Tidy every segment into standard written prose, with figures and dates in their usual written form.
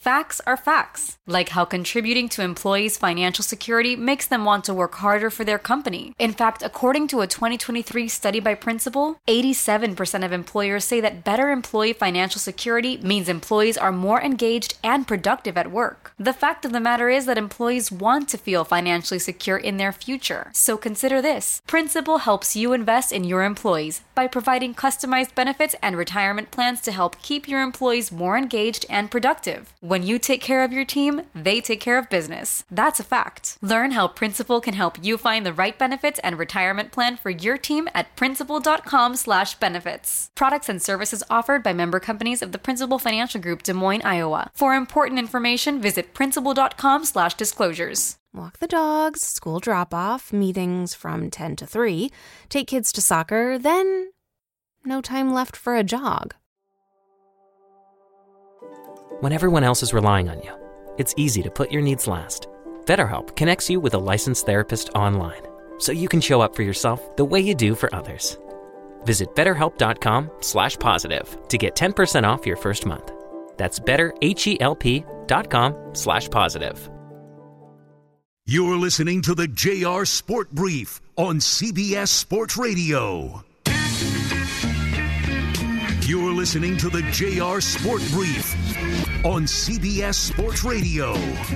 Facts are facts, like how contributing to employees' financial security makes them want to work harder for their company. In fact, according to a 2023 study by Principal, 87% of employers say that better employee financial security means employees are more engaged and productive at work. The fact of the matter is that employees want to feel financially secure in their future. So consider this. Principal helps you invest in your employees by providing customized benefits and retirement plans to help keep your employees more engaged and productive. When you take care of your team, they take care of business. That's a fact. Learn how Principal can help you find the right benefits and retirement plan for your team at principal.com/benefits. Products and services offered by member companies of the Principal Financial Group, Des Moines, Iowa. For important information, visit principal.com/disclosures. Walk the dogs, school drop-off, meetings from 10 to 3, take kids to soccer, then no time left for a jog. When everyone else is relying on you, it's easy to put your needs last. BetterHelp connects you with a licensed therapist online, so you can show up for yourself the way you do for others. Visit BetterHelp.com/positive to get 10% off your first month. That's BetterHelp.com/positive. You're listening to the JR Sport Brief on CBS Sports Radio. You're listening to the JR Sport Brief on CBS Sports Radio.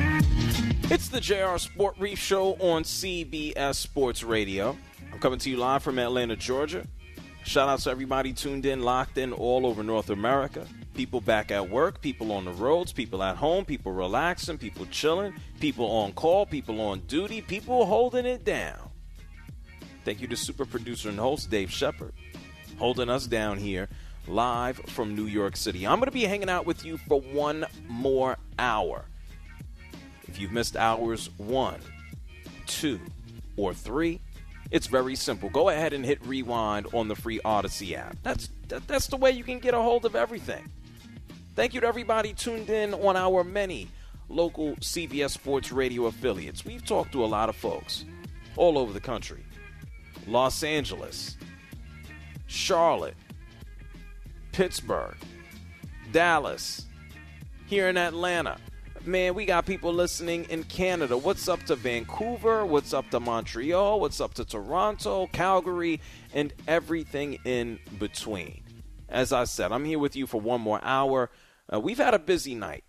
It's the JR Sport Brief Show on CBS Sports Radio. I'm coming to you live from Atlanta, Georgia. Shout out to everybody tuned in, locked in all over North America. People back at work, people on the roads, people at home, people relaxing, people chilling, people on call, people on duty, people holding it down. Thank you to super producer and host Dave Shepard, holding us down here live from New York City. I'm going to be hanging out with you for one more hour. If you've missed hours 1, 2, or 3, it's very simple. Go ahead and hit rewind on the free Odyssey app. That's the way you can get a hold of everything. Thank you to everybody tuned in on our many local CBS Sports Radio affiliates. We've talked to a lot of folks all over the country. Los Angeles, Charlotte, Pittsburgh, Dallas, here in Atlanta. Man, we got people listening in Canada. What's up to Vancouver? What's up to Montreal? What's up to Toronto, Calgary, and everything in between? As I said, I'm here with you for one more hour. We've had a busy night.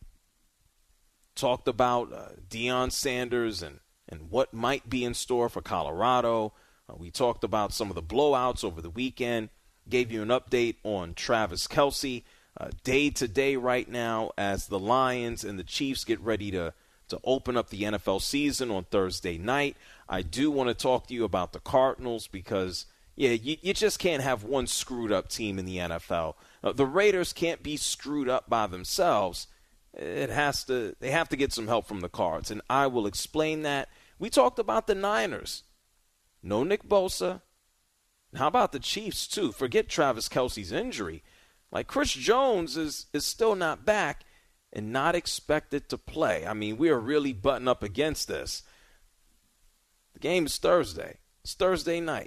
Talked about Deion Sanders and what might be in store for Colorado. We talked about some of the blowouts over the weekend. Gave you an update on Travis Kelce. Day to day right now as the Lions and the Chiefs get ready to open up the NFL season on Thursday night. I do want to talk to you about the Cardinals because, you just can't have one screwed up team in the NFL. The Raiders can't be screwed up by themselves. They have to get some help from the Cards, and I will explain that. We talked about the Niners. No Nick Bosa. How about the Chiefs, too? Forget Travis Kelce's injury. Like, Chris Jones is still not back and not expected to play. I mean, we are really butting up against this. The game is Thursday. It's Thursday night.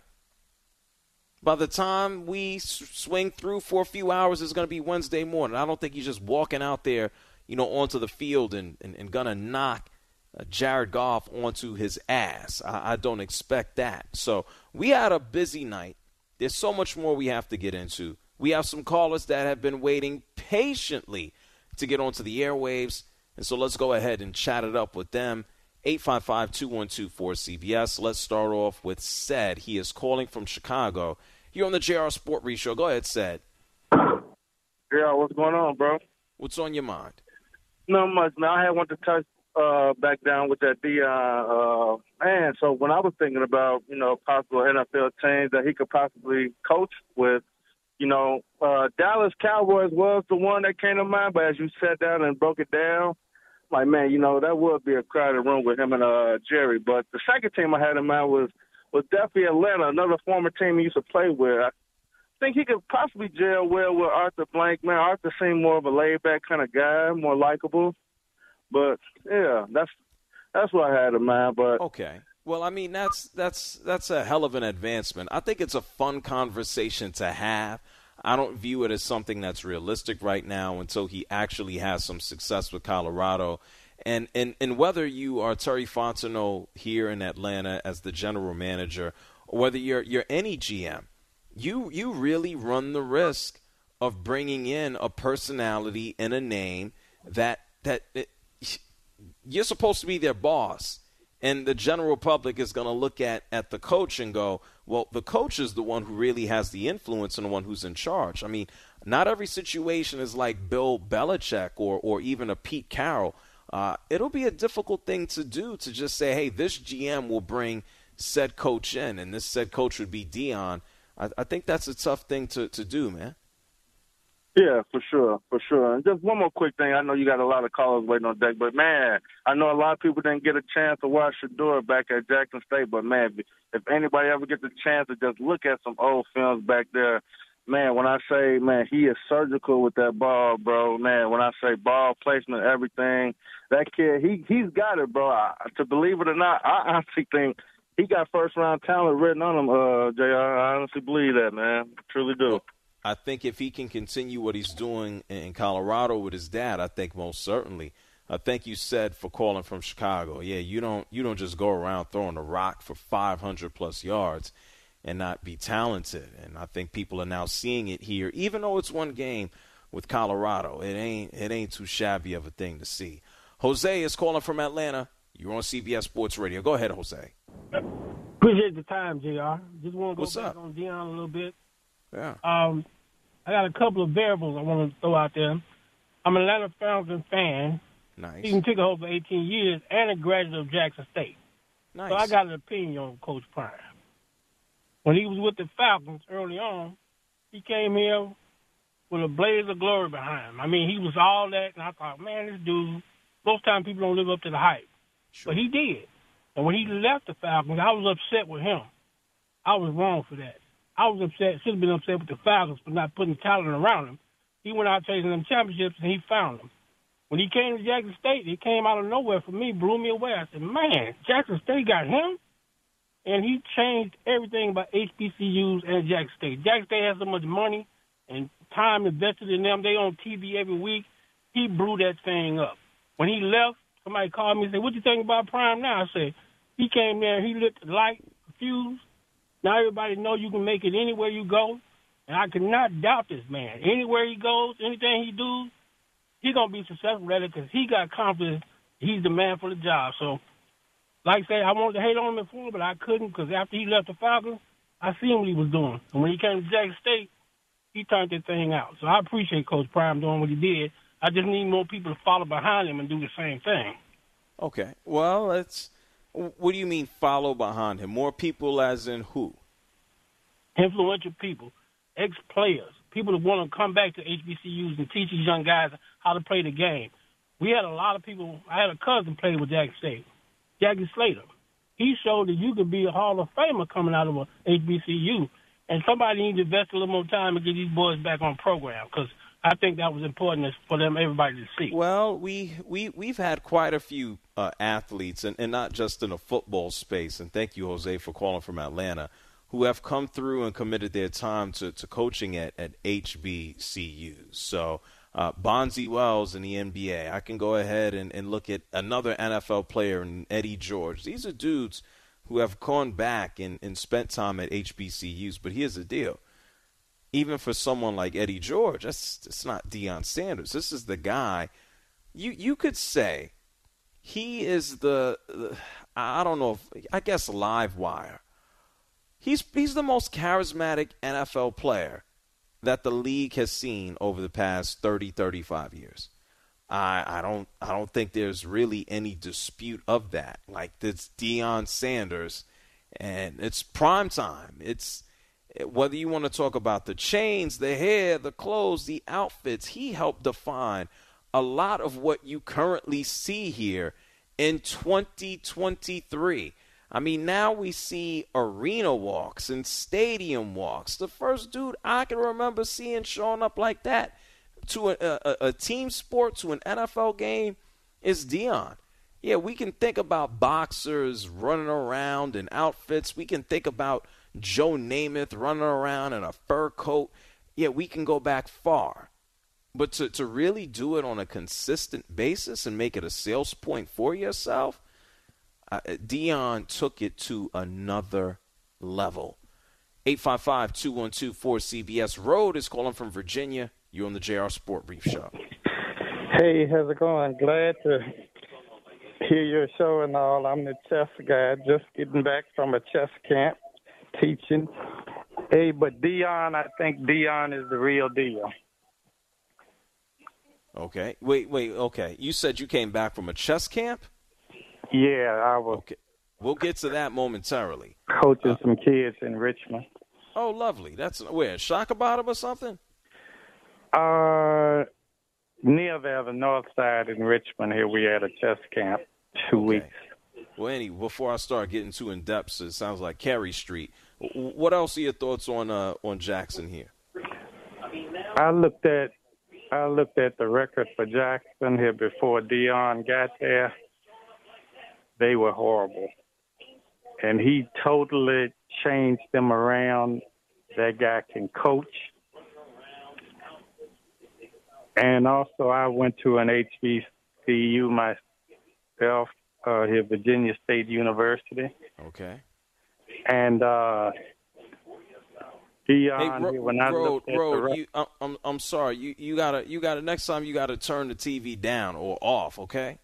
By the time we swing through for a few hours, it's going to be Wednesday morning. I don't think he's just walking out there, onto the field and going to knock Jared Goff onto his ass. I don't expect that. So we had a busy night. There's so much more we have to get into. We have some callers that have been waiting patiently to get onto the airwaves, and so let's go ahead and chat it up with them. 855-212-4CBS. Let's start off with Sed. He is calling from Chicago. You're on the JR Sport Brief Show. Go ahead, Sed. Yeah, what's going on, bro? What's on your mind? Not much, man. I had wanted to touch back down with that Deion. Man, so when I was thinking about, possible NFL teams that he could possibly coach with, Dallas Cowboys was the one that came to mind, but as you sat down and broke it down, like, man, that would be a crowded room with him and Jerry. But the second team I had in mind was definitely Atlanta, another former team he used to play with. I think he could possibly gel well with Arthur Blank. Man, Arthur seemed more of a laid-back kind of guy, more likable. But, yeah, that's what I had in mind. But okay. Well, I mean, that's a hell of an advancement. I think it's a fun conversation to have. I don't view it as something that's realistic right now until he actually has some success with Colorado. And whether you are Terry Fontenot here in Atlanta as the general manager, or whether you're any GM, you really run the risk of bringing in a personality and a name that you're supposed to be their boss. And the general public is going to look at the coach and go, well, the coach is the one who really has the influence and the one who's in charge. I mean, not every situation is like Bill Belichick or even a Pete Carroll. It'll be a difficult thing to do to just say, hey, this GM will bring said coach in, and this said coach would be Deion. I think that's a tough thing to do, man. Yeah, for sure. And just one more quick thing. I know you got a lot of callers waiting on deck, but, man, I know a lot of people didn't get a chance to watch Shedeur back at Jackson State, but, man, if anybody ever gets a chance to just look at some old films back there, man, when I say, man, he is surgical with that ball, bro, man, when I say ball placement, everything, that kid, he's got it, bro. To believe it or not, I honestly think he got first-round talent written on him, JR. I honestly believe that, man. I truly do. I think if he can continue what he's doing in Colorado with his dad, I think most certainly. Thank you, said, for calling from Chicago. Yeah, you don't just go around throwing a rock for 500-plus yards and not be talented. And I think people are now seeing it here, even though it's one game with Colorado. It ain't too shabby of a thing to see. Jose is calling from Atlanta. You're on CBS Sports Radio. Go ahead, Jose. Appreciate the time, JR. Just want to go back up? on Deion a little bit. Yeah. I got a couple of variables I want to throw out there. I'm an Atlanta Falcons fan. Nice. Season ticket holder for 18 years and a graduate of Jackson State. Nice. So I got an opinion on Coach Prime. When he was with the Falcons early on, he came here with a blaze of glory behind him. I mean, he was all that, and I thought, man, this dude, most times people don't live up to the hype. Sure. But he did. And when he left the Falcons, I was upset with him. I was wrong for that. I was upset, should have been upset with the Falcons for not putting talent around him. He went out chasing them championships, and he found them. When he came to Jackson State, it came out of nowhere for me, blew me away. I said, man, Jackson State got him? And he changed everything about HBCUs and Jackson State. Jackson State has so much money and time invested in them. They on TV every week. He blew that thing up. When he left, somebody called me and said, what you think about Prime now? I said, he came there, he lit the light, the fuse. Now everybody knows you can make it anywhere you go. And I cannot doubt this man. Anywhere he goes, anything he do, he's going to be successful at it because he got confidence he's the man for the job. So, like I say, I wanted to hate on him before, but I couldn't because after he left the Falcons, I seen what he was doing. And when he came to Jackson State, he turned that thing out. So I appreciate Coach Prime doing what he did. I just need more people to follow behind him and do the same thing. Okay. Well, what do you mean follow behind him? More people as in who? Influential people, ex-players, people that want to come back to HBCUs and teach these young guys how to play the game. We had a lot of people. I had a cousin play with Jackson State, Jackie Slater. He showed that you could be a Hall of Famer coming out of a HBCU, and somebody needs to invest a little more time and get these boys back on program because I think that was important for them, everybody to see. Well, we've had quite a few athletes, and not just in the football space, and thank you, Jose, for calling from Atlanta, who have come through and committed their time to coaching at HBCUs. So Bonzi Wells in the NBA. I can go ahead and look at another NFL player, Eddie George. These are dudes who have gone back and spent time at HBCUs. But here's the deal. Even for someone like Eddie George, it's not Deion Sanders. This is the guy. You could say he is I don't know, I guess live wire. He's the most charismatic NFL player that the league has seen over the past 30, 35 years. I don't think there's really any dispute of that. Like, it's Deion Sanders, and it's prime time. It's whether you want to talk about the chains, the hair, the clothes, the outfits, he helped define a lot of what you currently see here in 2023. I mean, now we see arena walks and stadium walks. The first dude I can remember seeing showing up like that to a team sport, to an NFL game, is Deion. Yeah, we can think about boxers running around in outfits. We can think about Joe Namath running around in a fur coat. yeah, we can go back far. But to really do it on a consistent basis and make it a sales point for yourself, Deion took it to another level. 855-212-4CBS. Road is calling from Virginia. You're on the JR Sport Brief Show. Hey, how's it going? Glad to hear your show and all. I'm the chess guy, just getting back from a chess camp teaching. Hey, but Deion, I think Deion is the real deal. Okay. Wait, okay. You said you came back from a chess camp? Yeah, I was. Okay. We'll get to that momentarily. Coaching some kids in Richmond. Oh, lovely. That's where? Shaka Bottom or something? Near there, the north side in Richmond. Here we had a chess camp 2 weeks. Well, anyway, before I start getting too in depth, it sounds like Carey Street. What else are your thoughts on Jackson here? I looked at the record for Jackson here before Deion got there. They were horrible. And he totally changed them around. That guy can coach. And also I went to an HBCU myself, here, Virginia State University. Okay. And Deion, when I looked at the I'm sorry. You gotta next time you gotta turn the TV down or off, okay?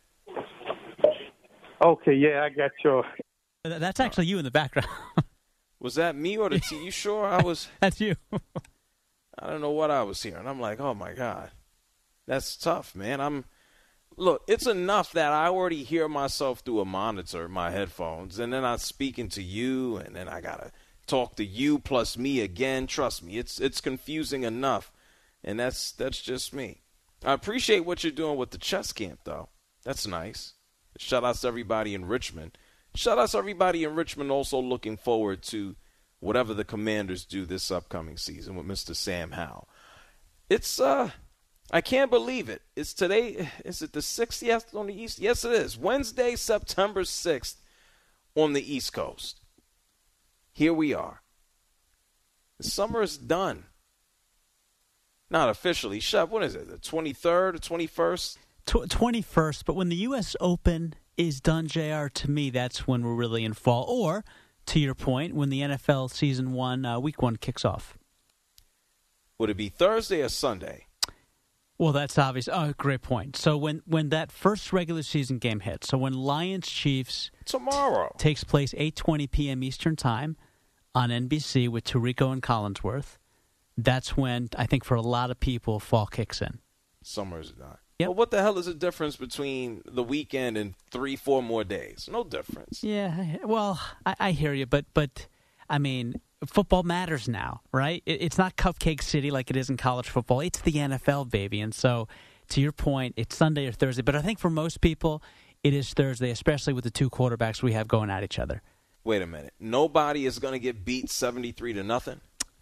Okay, yeah, I got your. That's actually you in the background. Was that me or the TV? You sure I was? That's you. I don't know what I was hearing. I'm like, oh my God, that's tough, man. Look, it's enough that I already hear myself through a monitor, my headphones, and then I'm speaking to you, and then I gotta talk to you plus me again. Trust me, it's confusing enough, and that's just me. I appreciate what you're doing with the chess camp, though. That's nice. Shout outs to everybody in Richmond. Shout outs to everybody in Richmond also looking forward to whatever the Commanders do this upcoming season with Mr. Sam Howell. It's I can't believe it. It's today. Is it the 6th? Yes, on the East? Yes, it is. Wednesday, September 6th on the East Coast. Here we are. The summer is done. Not officially. Shep, what is it, the 23rd or 21st? 21st, but when the U.S. Open is done, JR, to me, that's when we're really in fall. Or, to your point, when the NFL Season 1, Week 1 kicks off. Would it be Thursday or Sunday? Well, that's obvious. Oh, great point. So when that first regular season game hits, so when Lions-Chiefs tomorrow takes place 8:20 p.m. Eastern Time on NBC with Tirico and Collinsworth, that's when, I think for a lot of people, fall kicks in. Summer is done. Yep. Well, what the hell is the difference between the weekend and 3-4 more days? No difference. Yeah, well, I hear you, but I mean, football matters now, right? It's not Cupcake City like it is in college football. It's the NFL, baby. And so, to your point, it's Sunday or Thursday. But I think for most people, it is Thursday, especially with the two quarterbacks we have going at each other. Wait a minute. Nobody is going to get beat 73-0?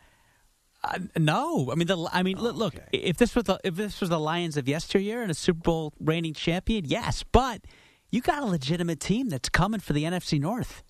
No, look. Okay. If this was the Lions of yesteryear and a Super Bowl reigning champion, yes. But you got a legitimate team that's coming for the NFC North.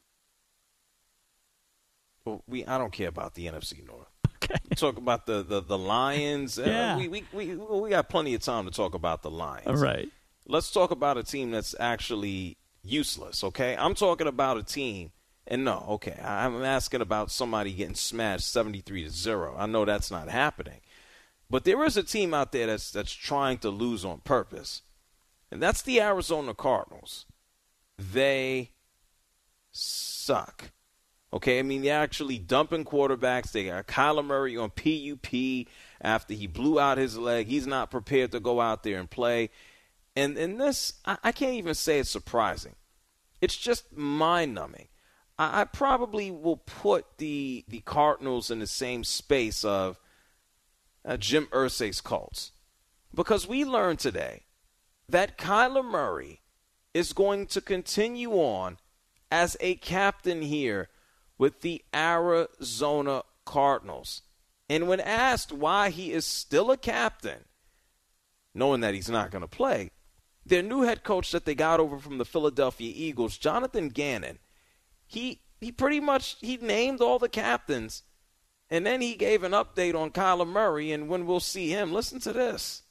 Well, I don't care about the NFC North. Okay. Talk about the Lions. Yeah. We got plenty of time to talk about the Lions. All right. Let's talk about a team that's actually useless. Okay, I'm talking about a team. And no, okay, I'm asking about somebody getting smashed 73-0. I know that's not happening. But there is a team out there that's trying to lose on purpose. And that's the Arizona Cardinals. They suck. Okay, I mean, they're actually dumping quarterbacks. They got Kyler Murray on PUP after he blew out his leg. He's not prepared to go out there and play. And this, I can't even say it's surprising. It's just mind-numbing. I probably will put the Cardinals in the same space of Jim Irsay's Colts. Because we learned today that Kyler Murray is going to continue on as a captain here with the Arizona Cardinals. And when asked why he is still a captain, knowing that he's not going to play, their new head coach that they got over from the Philadelphia Eagles, Jonathan Gannon, He pretty much named all the captains And then he gave an update on Kyler Murray and when we'll see him. Listen to this.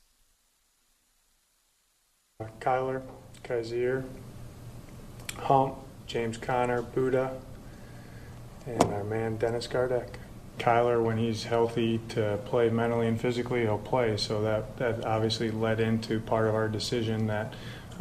Kyler, Kaiser, Hump, James Conner, Buddha, and our man Dennis Gardeck. Kyler, when he's healthy to play mentally and physically, he'll play. So that obviously led into part of our decision that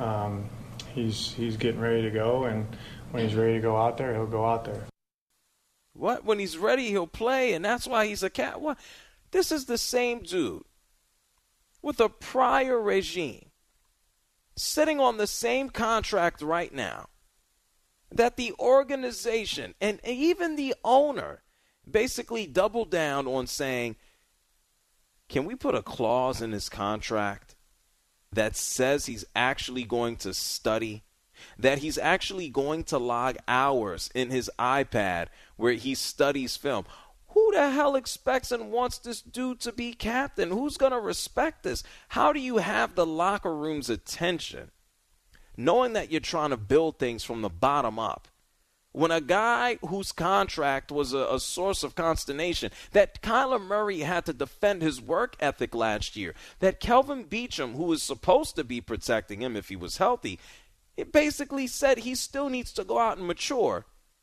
he's getting ready to go, and when he's ready to go out there, he'll go out there. What? When he's ready, he'll play, and that's why he's a cat. What? This is the same dude with a prior regime sitting on the same contract right now that the organization and even the owner basically doubled down on saying, can we put a clause in his contract that says he's actually going to study, that he's actually going to log hours in his iPad where he studies film? Who the hell expects and wants this dude to be captain? Who's going to respect this? How do you have the locker room's attention knowing that you're trying to build things from the bottom up? When a guy whose contract was a source of consternation, that Kyler Murray had to defend his work ethic last year, that Kelvin Beachum, who was supposed to be protecting him if he was healthy, it basically said he still needs to go out and mature.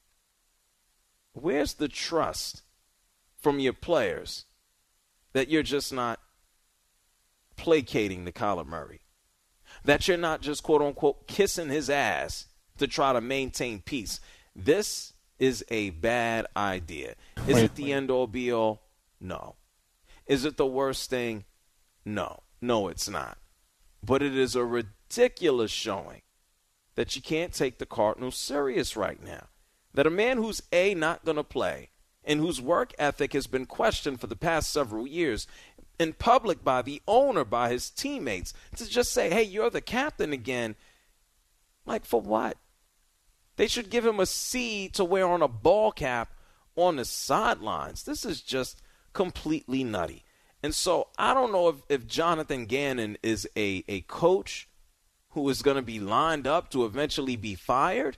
Where's the trust from your players that you're just not placating to Kyler Murray? That you're not just, quote unquote, kissing his ass to try to maintain peace? This is a bad idea. Is it the end-all, be-all? No. Is it the worst thing? No. No, it's not. But it is a ridiculous showing that you can't take the Cardinals serious right now. That a man who's, A, not going to play, and whose work ethic has been questioned for the past several years in public by the owner, by his teammates, to just say, hey, you're the captain again. Like, for what? They should give him a C to wear on a ball cap on the sidelines. This is just completely nutty. And so I don't know if Jonathan Gannon is a coach who is going to be lined up to eventually be fired.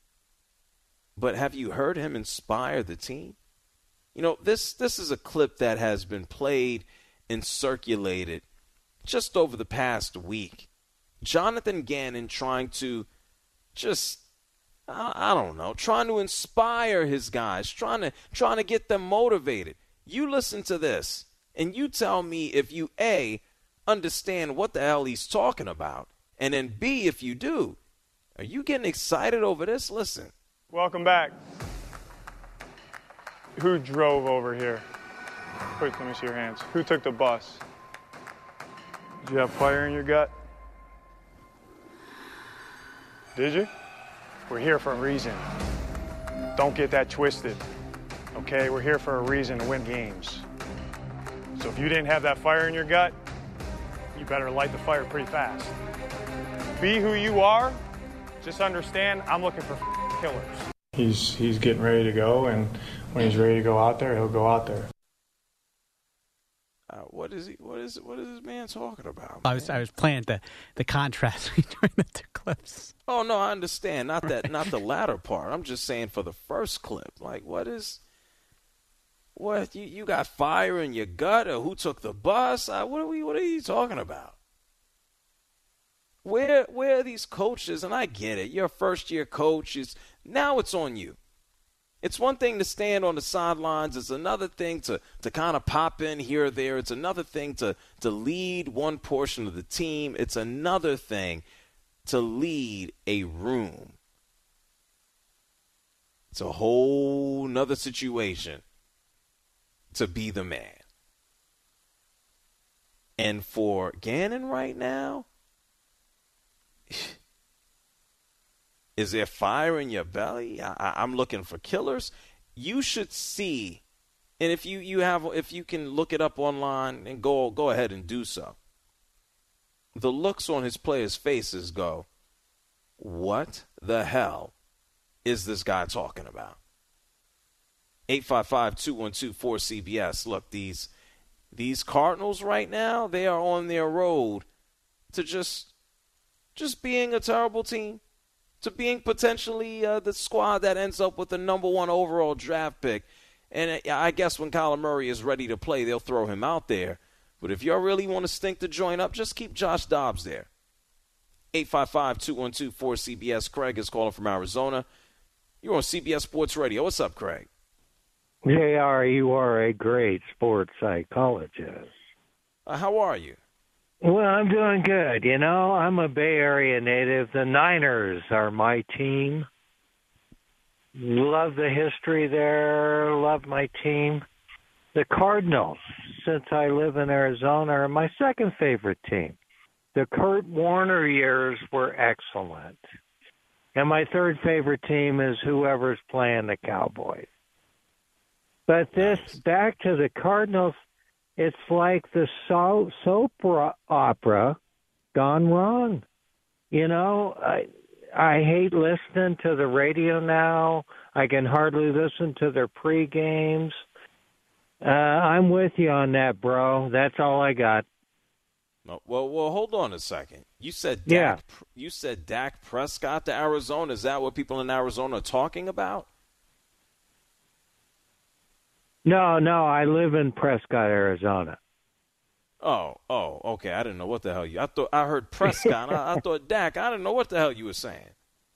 But have you heard him inspire the team? You know, this is a clip that has been played and circulated just over the past week. Jonathan Gannon trying to just, I don't know, trying to inspire his guys, trying to get them motivated. You listen to this, and you tell me if you, A, understand what the hell he's talking about, and then, B, if you do, are you getting excited over this? Listen. Welcome back. Who drove over here? Quick, let me see your hands. Who took the bus? Did you have fire in your gut? Did you? We're here for a reason. Don't get that twisted, okay? We're here for a reason to win games. So if you didn't have that fire in your gut, you better light the fire pretty fast. Be who you are. Just understand, I'm looking for killers. He's getting ready to go, and when he's ready to go out there, he'll go out there. What is this man talking about? I was playing the contrast between the two clips. Oh no, I understand. Not not the latter part. I'm just saying for the first clip. Like, what you got fire in your gut, or who took the bus? What are you talking about? Where are these coaches? And I get it. You're a first-year coach. Now it's on you. It's one thing to stand on the sidelines. It's another thing to kind of pop in here or there. It's another thing to lead one portion of the team. It's another thing to lead a room. It's a whole nother situation to be the man. And for Gannon right now, is there fire in your belly? I'm looking for killers. You should see, and if you can look it up online and go ahead and do so. The looks on his players' faces go, what the hell is this guy talking about? 855-212-4CBS. Look, these Cardinals right now, they are on their road to just being a terrible team, to being potentially the squad that ends up with the number 1 overall draft pick. And I guess when Kyler Murray is ready to play, they'll throw him out there. But if y'all really want to stink the joint up, just keep Josh Dobbs there. 855-212-4CBS. Craig is calling from Arizona. You're on CBS Sports Radio. What's up, Craig? JR, you are a great sports psychologist. How are you? Well, I'm doing good. You know, I'm a Bay Area native. The Niners are my team. Love the history there. Love my team. The Cardinals, since I live in Arizona, are my second favorite team. The Kurt Warner years were excellent. And my third favorite team is whoever's playing the Cowboys. But this, back to the Cardinals, it's like the soap opera gone wrong. You know, I hate listening to the radio now. I can hardly listen to their pre-games. I'm with you on that, bro. That's all I got. No, well, hold on a second. You said You said Dak Prescott to Arizona. Is that what people in Arizona are talking about? No, I live in Prescott, Arizona. Oh, okay. I didn't know what the hell you. I heard Prescott. I thought Dak. I didn't know what the hell you were saying.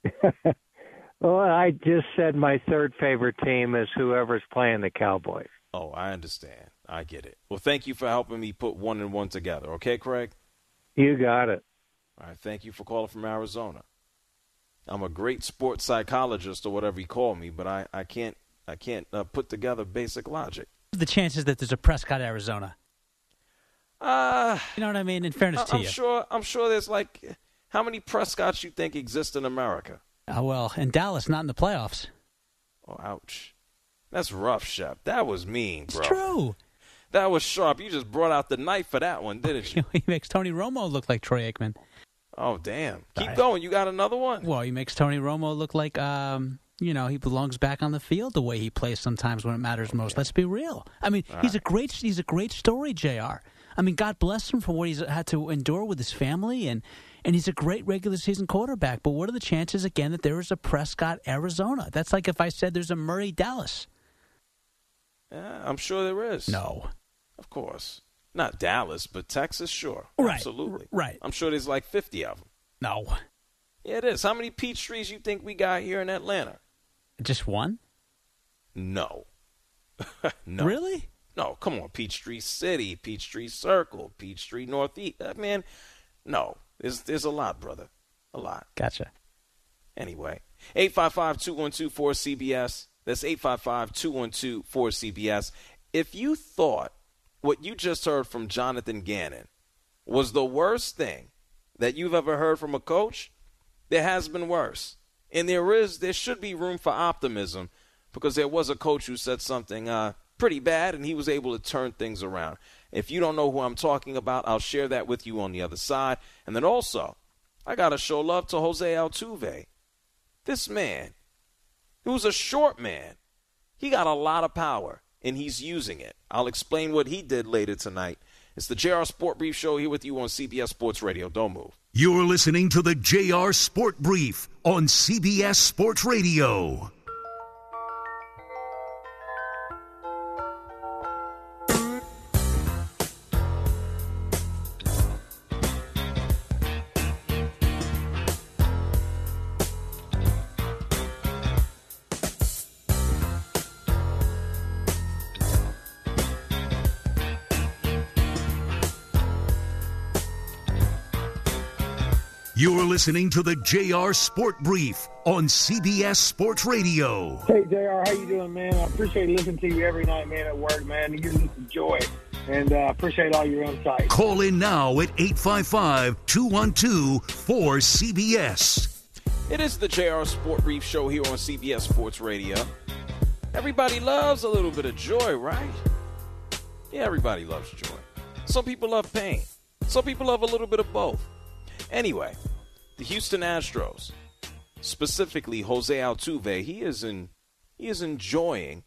Well, I just said my third favorite team is whoever's playing the Cowboys. Oh, I understand. I get it. Well, thank you for helping me put one and one together. Okay, Craig? You got it. All right. Thank you for calling from Arizona. I'm a great sports psychologist or whatever you call me, but I can't put together basic logic. The chances that there's a Prescott, Arizona. You know what I mean? In fairness to you. I'm sure there's like, how many Prescotts you think exist in America? Well, in Dallas, not in the playoffs. Oh, ouch. That's rough, Shep. That was mean, bro. It's true. That was sharp. You just brought out the knife for that one, didn't you? He makes Tony Romo look like Troy Aikman. Oh, damn. Keep going. You got another one? Well, he makes Tony Romo look like, he belongs back on the field the way he plays sometimes when it matters most. Let's be real. I mean, he's a great story, JR. I mean, God bless him for what he's had to endure with his family, and he's a great regular season quarterback. But what are the chances, again, that there is a Prescott, Arizona? That's like if I said there's a Murray, Dallas. I'm sure there is. No. Of course. Not Dallas, but Texas, sure. Right. Absolutely. Right. I'm sure there's like 50 of them. No. Yeah, it is. How many peach trees you think we got here in Atlanta? Just one? No. No. Really? No, come on. Peachtree City, Peachtree Circle, Peachtree Northeast. Man, no. There's a lot, brother. A lot. Gotcha. Anyway, 855-212-4CBS. That's 855-212-4CBS. If you thought what you just heard from Jonathan Gannon was the worst thing that you've ever heard from a coach, there has been worse. And there should be room for optimism, because there was a coach who said something pretty bad, and he was able to turn things around. If you don't know who I'm talking about, I'll share that with you on the other side. And then also, I got to show love to Jose Altuve. This man, he was a short man. He got a lot of power, and he's using it. I'll explain what he did later tonight. It's the JR Sport Brief Show here with you on CBS Sports Radio. Don't move. You're listening to the JR Sport Brief on CBS Sports Radio. You're listening to the JR Sport Brief on CBS Sports Radio. Hey, JR, how you doing, man? I appreciate listening to you every night, man, at work, man. You give me some joy, and I appreciate all your insight. Call in now at 855-212-4CBS. It is the JR Sport Brief Show here on CBS Sports Radio. Everybody loves a little bit of joy, right? Yeah, everybody loves joy. Some people love pain. Some people love a little bit of both. Anyway, the Houston Astros, specifically Jose Altuve, he's enjoying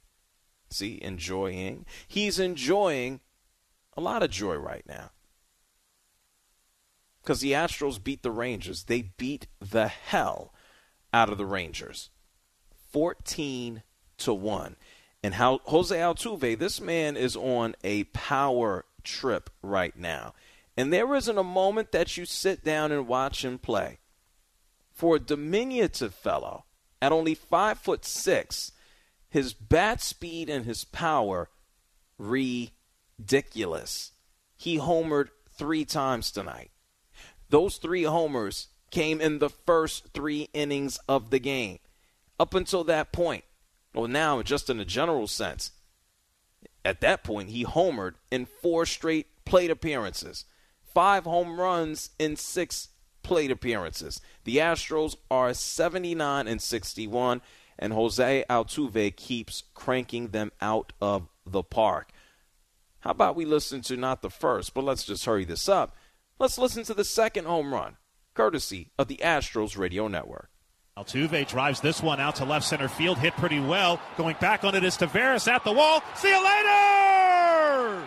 a lot of joy right now. Because the Astros beat the Rangers. They beat the hell out of the Rangers. 14-1. And how Jose Altuve, this man is on a power trip right now. And there isn't a moment that you sit down and watch him play. For a diminutive fellow, at only 5'6", his bat speed and his power, ridiculous. He homered 3 times tonight. Those 3 homers came in the first 3 innings of the game. Up until that point, well, now just in a general sense, at that point he homered in 4 straight plate appearances. 5 home runs in 6 plate appearances. The Astros are 79-61, and Jose Altuve keeps cranking them out of the park. How about we listen to not the first, but let's just hurry this up. Let's listen to the second home run, courtesy of the Astros Radio Network. Altuve drives this one out to left center field, hit pretty well. Going back on it is Taveras at the wall. See you later!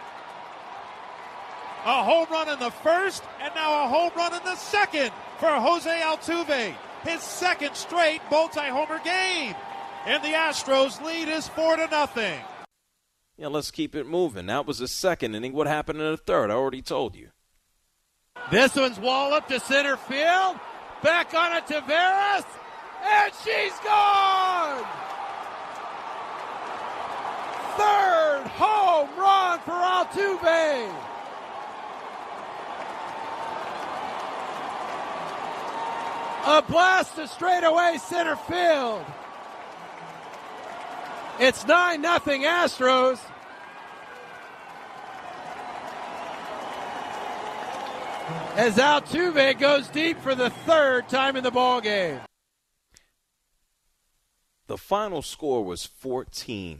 A home run in the first, and now a home run in the second for Jose Altuve. His second straight multi-homer game. And the Astros lead is 4-0. Yeah, let's keep it moving. That was the second inning. What happened in the third? I already told you. This one's walloped to center field. Back on it, Taveras. And she's gone! Third home run for Altuve. A blast to straightaway center field. It's 9-0 Astros. As Altuve goes deep for the 3rd time in the ballgame. The final score was 14-1.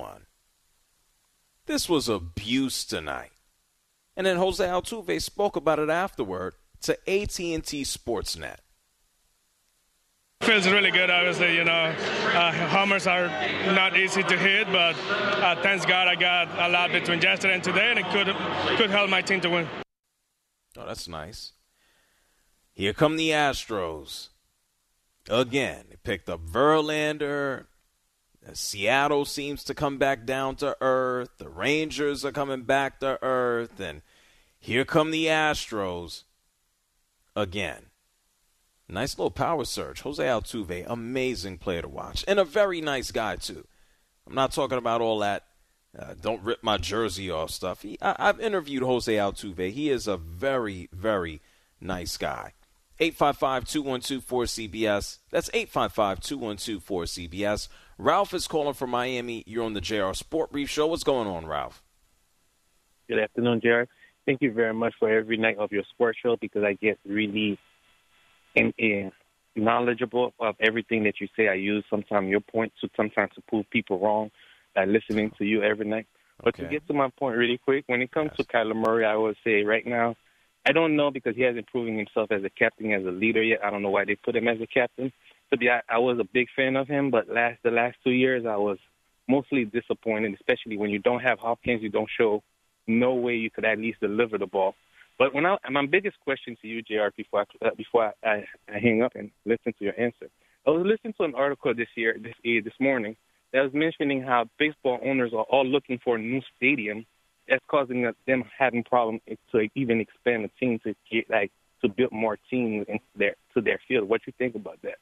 This was abuse tonight. And then Jose Altuve spoke about it afterward to AT&T Sportsnet. Feels really good, obviously. Homers are not easy to hit, but thanks God I got a lot between yesterday and today, and it could help my team to win. Oh, that's nice. Here come the Astros. Again, they picked up Verlander. Seattle seems to come back down to earth. The Rangers are coming back to earth. And here come the Astros again. Nice little power surge. Jose Altuve, amazing player to watch. And a very nice guy, too. I'm not talking about all that don't rip my jersey off stuff. I've interviewed Jose Altuve. He is a very, very nice guy. 855-212-4CBS. That's 855-212-4CBS. Ralph is calling from Miami. You're on the JR Sport Brief Show. What's going on, Ralph? Good afternoon, JR. Thank you very much for every night of your sports show because I get really knowledgeable of everything that you say. I use sometimes your points sometimes to prove people wrong by listening to you every night. But to get to my point really quick, when it comes to Kyler Murray, I would say right now, I don't know because he hasn't proven himself as a captain, as a leader yet. I don't know why they put him as a captain. I was a big fan of him, but the last 2 years I was mostly disappointed, especially when you don't have Hopkins, you don't show no way you could at least deliver the ball. But my biggest question to you, JR, before I hang up and listen to your answer, I was listening to an article this morning that was mentioning how baseball owners are all looking for a new stadium. That's causing them having problems to even expand the team to build more teams to their field. What do you think about that?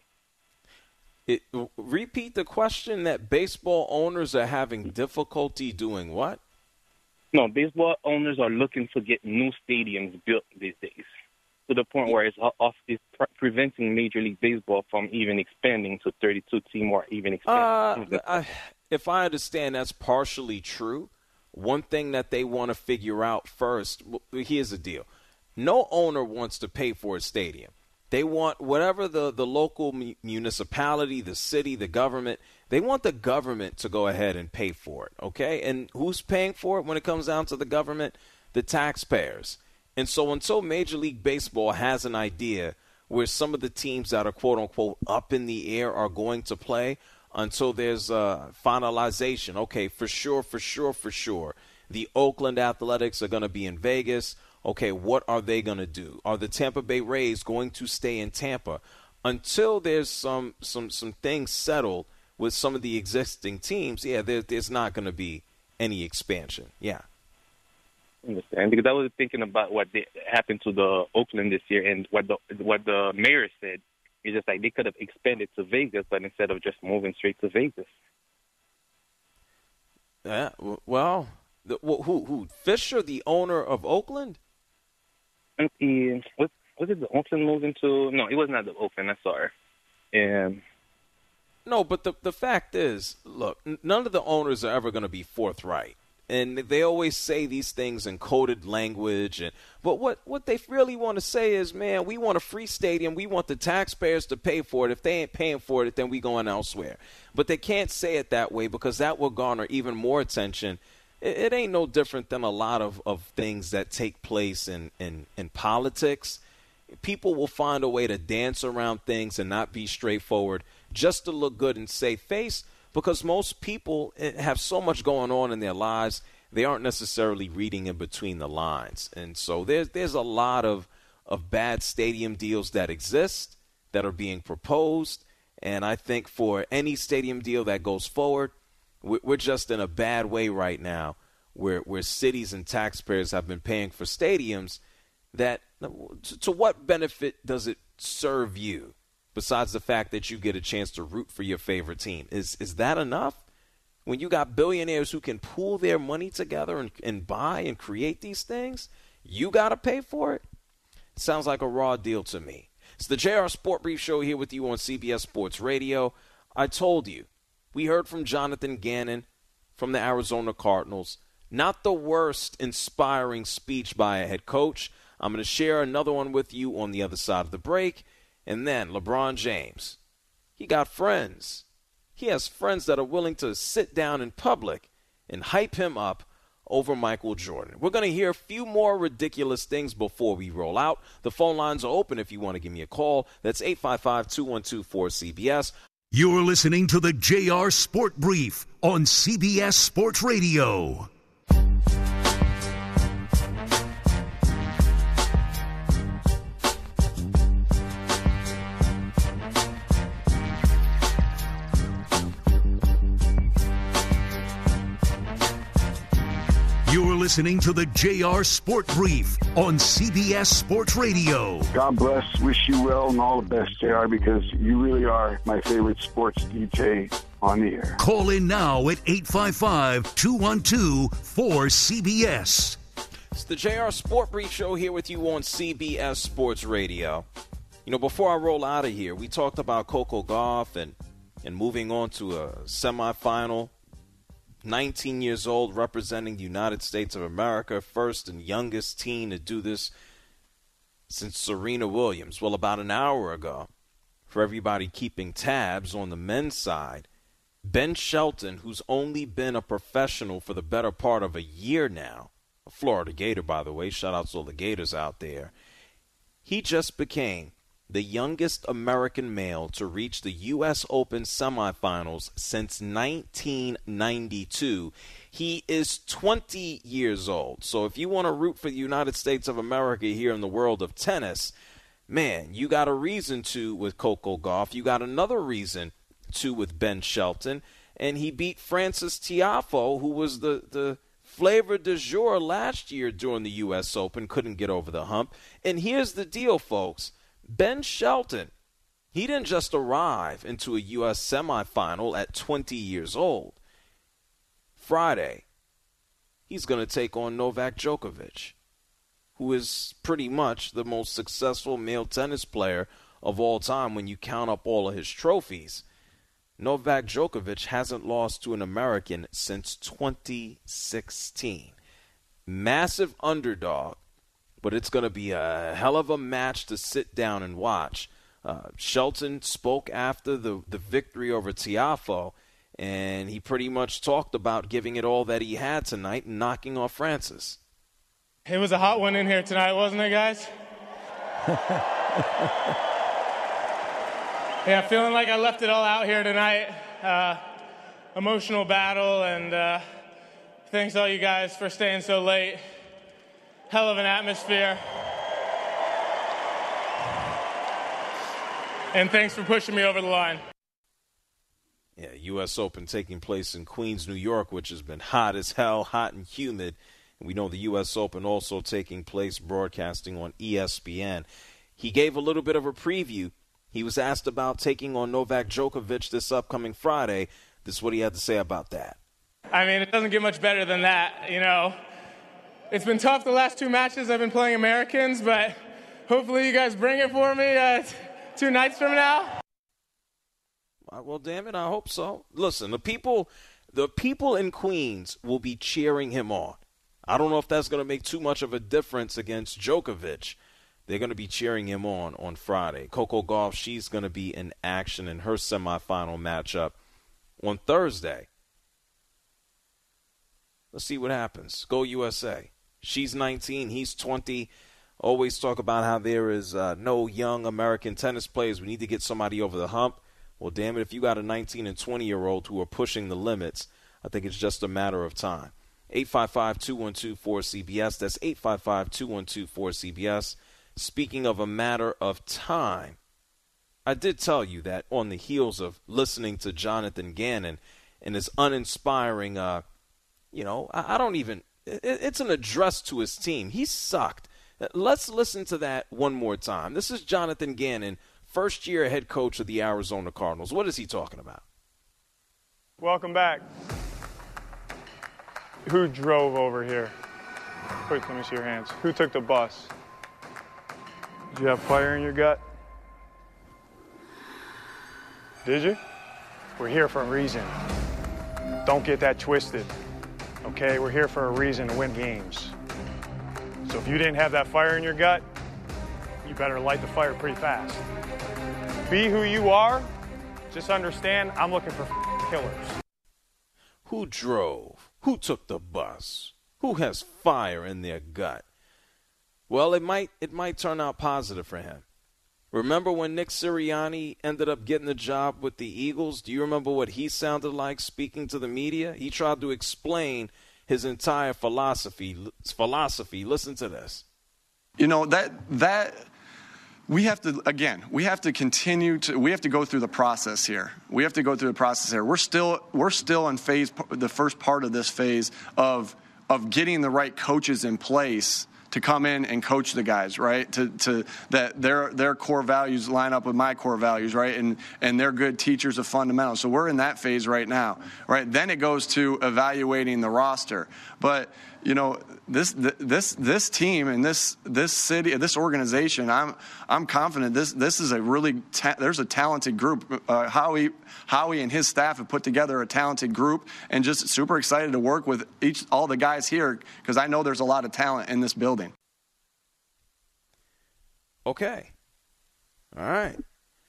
Repeat the question. That baseball owners are having difficulty doing what? No, baseball owners are looking to get new stadiums built these days to the point where it's preventing Major League Baseball from even expanding to 32 team or even expanding. If I understand, that's partially true. One thing that they want to figure out first, here's the deal. No owner wants to pay for a stadium. They want whatever the local municipality, the city, the government, they want the government to go ahead and pay for it, okay? And who's paying for it when it comes down to the government? The taxpayers. And so until Major League Baseball has an idea where some of the teams that are, quote-unquote, up in the air are going to play, until there's finalization, okay, for sure, the Oakland Athletics are going to be in Vegas. Okay, what are they going to do? Are the Tampa Bay Rays going to stay in Tampa? Until there's some things settled with some of the existing teams, there's not going to be any expansion. Yeah. I understand, because I was thinking about what happened to the Oakland this year, and what the mayor said. It's just like they could have expanded to Vegas, but instead of just moving straight to Vegas. Yeah. Well, who Fisher, the owner of Oakland? Was it the Oakland moving to? No, it was not the Oakland. I'm sorry. No, but the fact is, look, none of the owners are ever going to be forthright. And they always say these things in coded language. But what they really want to say is, man, we want a free stadium. We want the taxpayers to pay for it. If they ain't paying for it, then we going elsewhere. But they can't say it that way because that will garner even more attention. It ain't no different than a lot of things that take place in politics. People will find a way to dance around things and not be straightforward just to look good and save face. Because most people have so much going on in their lives, they aren't necessarily reading in between the lines. And so there's a lot of bad stadium deals that exist, that are being proposed. And I think for any stadium deal that goes forward, we're just in a bad way right now where cities and taxpayers have been paying for stadiums that to what benefit does it serve you? Besides the fact that you get a chance to root for your favorite team. Is that enough? When you got billionaires who can pool their money together and buy and create these things, you got to pay for it? Sounds like a raw deal to me. It's the JR Sport Brief Show here with you on CBS Sports Radio. I told you, we heard from Jonathan Gannon from the Arizona Cardinals. Not the worst inspiring speech by a head coach. I'm going to share another one with you on the other side of the break. And then LeBron James, he got friends. He has friends that are willing to sit down in public and hype him up over Michael Jordan. We're going to hear a few more ridiculous things before we roll out. The phone lines are open if you want to give me a call. That's 855-212-4CBS. You're listening to the JR Sport Brief on CBS Sports Radio. You're listening to the JR Sport Brief on CBS Sports Radio. God bless, wish you well, and all the best, JR, because you really are my favorite sports DJ on the air. Call in now at 855-212-4CBS. It's the JR Sport Brief Show here with you on CBS Sports Radio. You know, before I roll out of here, we talked about Coco Gauff and moving on to a semifinal. 19 years old, representing the United States of America, first and youngest teen to do this since Serena Williams. Well, about an hour ago, for everybody keeping tabs on the men's side, Ben Shelton, who's only been a professional for the better part of a year now, a Florida Gator, by the way, shout out to all the Gators out there, he just became the youngest American male to reach the U.S. Open semifinals since 1992. He is 20 years old. So if you want to root for the United States of America here in the world of tennis, man, you got a reason to with Coco Gauff. You got another reason to with Ben Shelton. And he beat Frances Tiafoe, who was the flavor du jour last year during the U.S. Open, couldn't get over the hump. And here's the deal, folks. Ben Shelton, he didn't just arrive into a U.S. semifinal at 20 years old. Friday, he's going to take on Novak Djokovic, who is pretty much the most successful male tennis player of all time when you count up all of his trophies. Novak Djokovic hasn't lost to an American since 2016. Massive underdog. But it's going to be a hell of a match to sit down and watch. Shelton spoke after the victory over Tiafoe, and he pretty much talked about giving it all that he had tonight and knocking off Francis. It was a hot one in here tonight, wasn't it, guys? Yeah, feeling like I left it all out here tonight. Emotional battle, and thanks all you guys for staying so late. Hell of an atmosphere. And thanks for pushing me over the line. Yeah, U.S. Open taking place in Queens, New York, which has been hot as hell, hot and humid. And we know the U.S. Open also taking place broadcasting on ESPN. He gave a little bit of a preview. He was asked about taking on Novak Djokovic this upcoming Friday. This is what he had to say about that. I mean, it doesn't get much better than that, you know. It's been tough the last 2 matches. I've been playing Americans, but hopefully you guys bring it for me 2 nights from now. Well, damn it, I hope so. Listen, the people in Queens will be cheering him on. I don't know if that's going to make too much of a difference against Djokovic. They're going to be cheering him on Friday. Coco Gauff, she's going to be in action in her semifinal matchup on Thursday. Let's see what happens. Go USA. She's 19, he's 20. Always talk about how there is no young American tennis players. We need to get somebody over the hump. Well, damn it, if you got a 19 and 20-year-old who are pushing the limits, I think it's just a matter of time. 855-212-4CBS. That's 855-212-4CBS. Speaking of a matter of time, I did tell you that on the heels of listening to Jonathan Gannon and his uninspiring, I don't even, it's an address to his team. He sucked. Let's listen to that one more time. This is Jonathan Gannon, first-year head coach of the Arizona Cardinals. What is he talking about? Welcome back. Who drove over here? Quick, let me see your hands. Who took the bus? Did you have fire in your gut? Did you? We're here for a reason. Don't get that twisted, okay? We're here for a reason to win games. So if you didn't have that fire in your gut, you better light the fire pretty fast. Be who you are. Just understand, I'm looking for killers. Who drove? Who took the bus? Who has fire in their gut? Well, it might turn out positive for him. Remember when Nick Sirianni ended up getting the job with the Eagles? Do you remember what he sounded like speaking to the media? He tried to explain his entire philosophy. Listen to this. You know, that we have to go through the process here. We're still in the first part of this phase of getting the right coaches in place to come in and coach the guys, right? To that their core values line up with my core values, right? And they're good teachers of fundamentals. So we're in that phase right now, right? Then it goes to evaluating the roster. But you know, this team and this city, this organization, I'm confident this is a really there's a talented group. Howie and his staff have put together a talented group, and just super excited to work with all the guys here because I know there's a lot of talent in this building. Okay. All right.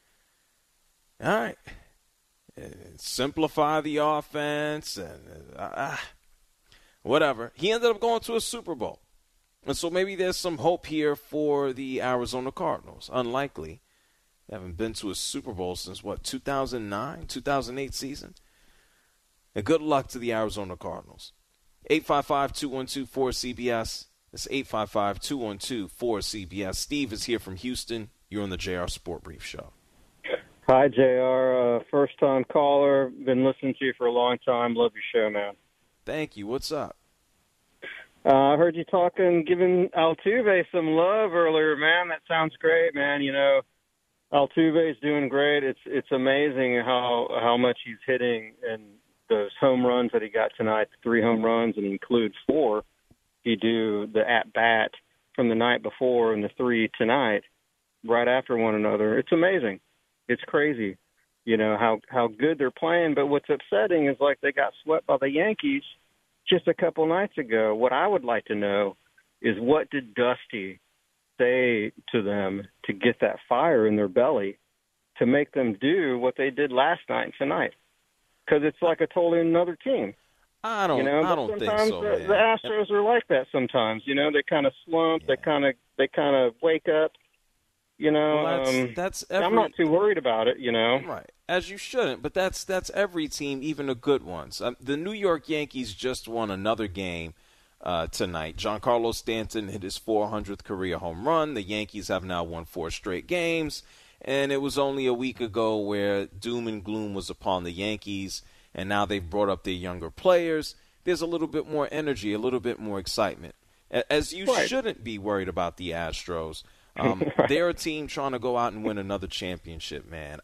Simplify the offense and whatever. He ended up going to a Super Bowl. And so maybe there's some hope here for the Arizona Cardinals. Unlikely. They haven't been to a Super Bowl since, 2009, 2008 season? And good luck to the Arizona Cardinals. 855-212-4CBS. It's 855-212-4CBS. Steve is here from Houston. You're on the JR Sport Brief Show. Hi, JR. First-time caller. Been listening to you for a long time. Love your show, man. Thank you. What's up? I heard you talking, giving Altuve some love earlier, man. That sounds great, man. You know, Altuve's doing great. It's amazing how much he's hitting, and those home runs that he got tonight, 3 home runs, and include 4. You do the at-bat from the night before and the 3 tonight, right after one another. It's amazing. It's crazy, you know, how good they're playing. But what's upsetting is like they got swept by the Yankees just a couple nights ago. What I would like to know is what did Dusty say to them to get that fire in their belly to make them do what they did last night and tonight? Because it's like a totally another team. I don't think so, man. The Astros are like that sometimes. You know, they kind of slump. Yeah. They kind of wake up. You know, I'm not too worried about it, you know. Right, as you shouldn't, but that's every team, even the good ones. The New York Yankees just won another game tonight. Giancarlo Stanton hit his 400th career home run. The Yankees have now won 4 straight games, And it was only a week ago where doom and gloom was upon the Yankees, and now they've brought up their younger players. There's a little bit more energy, a little bit more excitement. As you shouldn't be worried about the Astros. They're a team trying to go out and win another championship, man.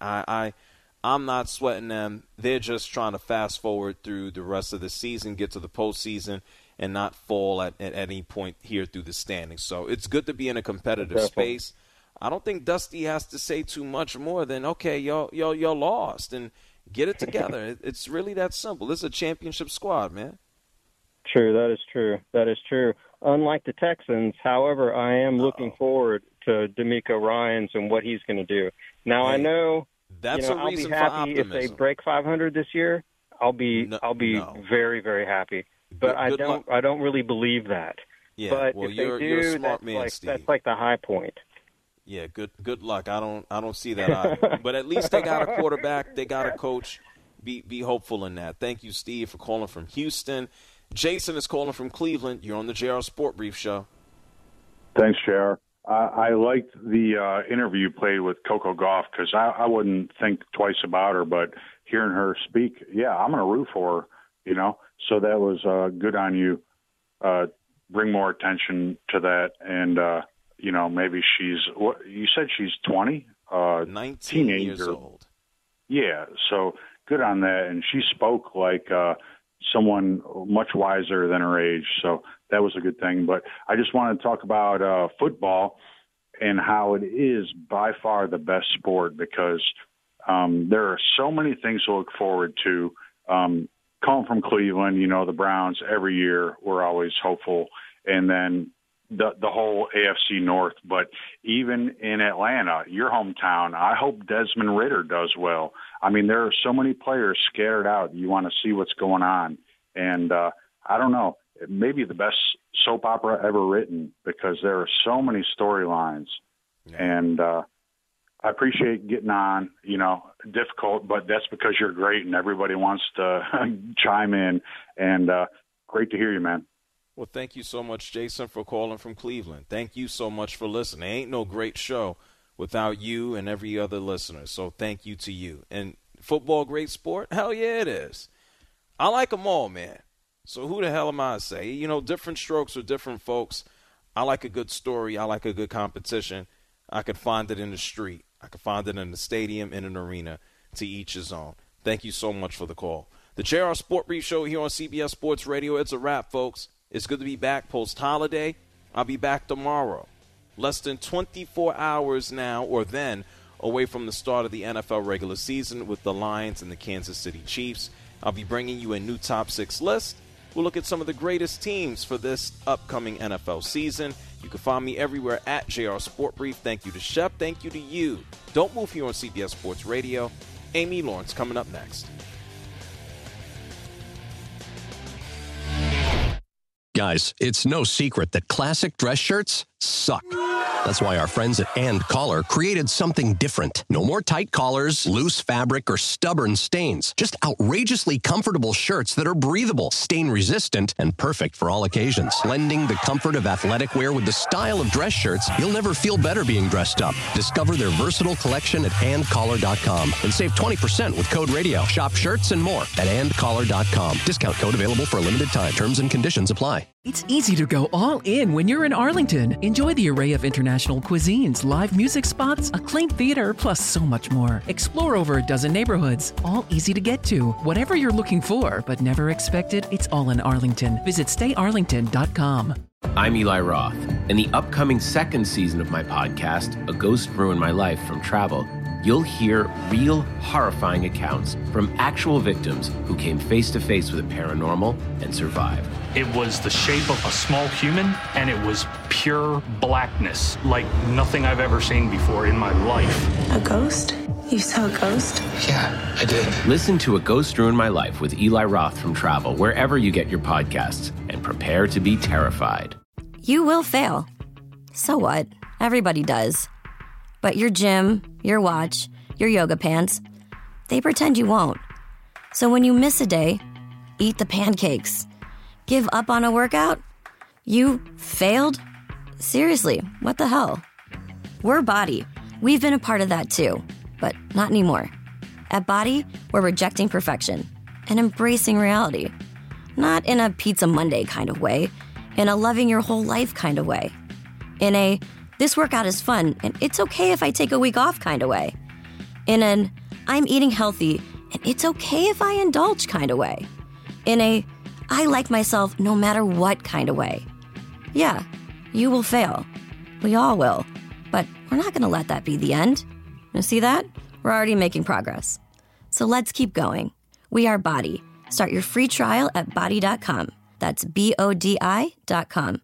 I'm not sweating them. They're just trying to fast forward through the rest of the season, get to the postseason, and not fall at any point here through the standings. So it's good to be in a competitive space. I don't think Dusty has to say too much more than, okay, y'all lost, and get it together. It's really that simple. This is a championship squad, man. True, that is true. That is true. Unlike the Texans, however, I am looking forward to DeMeco Ryans and what he's going to do. Now, I know that's I'll be happy if they break 500 this year. I'll be very, very happy. But I don't really believe that. Yeah, but well, if you're they do, a smart man, Steve. That's like the high point. Yeah, good luck. I don't see that either. But at least they got a quarterback, they got a coach. Be hopeful in that. Thank you, Steve, for calling from Houston. Jason is calling from Cleveland. You're on the JR Sport Brief Show. Thanks, JR. I liked the interview you played with Coco Gauff because I wouldn't think twice about her, but hearing her speak, yeah, I'm going to root for her, you know. So that was good on you. Bring more attention to that. And, you know, maybe you said she's 20? 19 teenager. Years old. Yeah, so good on that. And she spoke like someone much wiser than her age, so that was a good thing. But I just want to talk about football and how it is by far the best sport because there are so many things to look forward to. Coming from Cleveland, you know, the Browns, every year we're always hopeful. And then the whole AFC North. But even in Atlanta, your hometown, I hope Desmond Ridder does well. I mean, there are so many players scattered out. You want to see what's going on. And I don't know, maybe the best soap opera ever written because there are so many storylines. Yeah. And I appreciate getting on, you know, difficult, but that's because you're great and everybody wants to chime in. And great to hear you, man. Well, thank you so much, Jason, for calling from Cleveland. Thank you so much for listening. Ain't no great show without you and every other listener. So thank you to you. And football, great sport? Hell yeah, it is. I like them all, man. So who the hell am I to say? You know, different strokes for different folks. I like a good story. I like a good competition. I could find it in the street. I could find it in the stadium, in an arena. To each his own. Thank you so much for the call. The JR Sport Brief Show here on CBS Sports Radio. It's a wrap, folks. It's good to be back post-holiday. I'll be back tomorrow. Less than 24 hours now or then away from the start of the NFL regular season with the Lions and the Kansas City Chiefs. I'll be bringing you a new top 6 list. We'll look at some of the greatest teams for this upcoming NFL season. You can find me everywhere at JR Sport Brief. Thank you to Shep. Thank you to you. Don't move here on CBS Sports Radio. Amy Lawrence coming up next. Guys, it's no secret that classic dress shirts suck. That's why our friends at And Collar created something different. No more tight collars, loose fabric, or stubborn stains. Just outrageously comfortable shirts that are breathable, stain-resistant, and perfect for all occasions. Blending the comfort of athletic wear with the style of dress shirts, you'll never feel better being dressed up. Discover their versatile collection at andcollar.com and save 20% with code radio. Shop shirts and more at andcollar.com. Discount code available for a limited time. Terms and conditions apply. It's easy to go all in when you're in Arlington. Enjoy the array of international cuisines, live music spots, acclaimed theater, plus so much more. Explore over a dozen neighborhoods, all easy to get to. Whatever you're looking for, but never expected, it's all in Arlington. Visit stayarlington.com. I'm Eli Roth. In the upcoming second season of my podcast, A Ghost Ruined My Life from Travel, you'll hear real, horrifying accounts from actual victims who came face to face with the paranormal and survived. It was the shape of a small human, and it was pure blackness, like nothing I've ever seen before in my life. A ghost? You saw a ghost? Yeah, I did. Listen to A Ghost Ruined My Life with Eli Roth from Travel, wherever you get your podcasts, and prepare to be terrified. You will fail. So what? Everybody does. But your gym, your watch, your yoga pants, they pretend you won't. So when you miss a day, eat the pancakes. Give up on a workout? You failed? Seriously, what the hell? We're BODi. We've been a part of that too, but not anymore. At Body, we're rejecting perfection and embracing reality. Not in a Pizza Monday kind of way, in a loving your whole life kind of way. In a, this workout is fun and it's okay if I take a week off kind of way. In an, I'm eating healthy and it's okay if I indulge kind of way. In a, I like myself no matter what kind of way. Yeah, you will fail. We all will. But we're not going to let that be the end. You see that? We're already making progress. So let's keep going. We are Body. Start your free trial at body.com. That's BODI.com.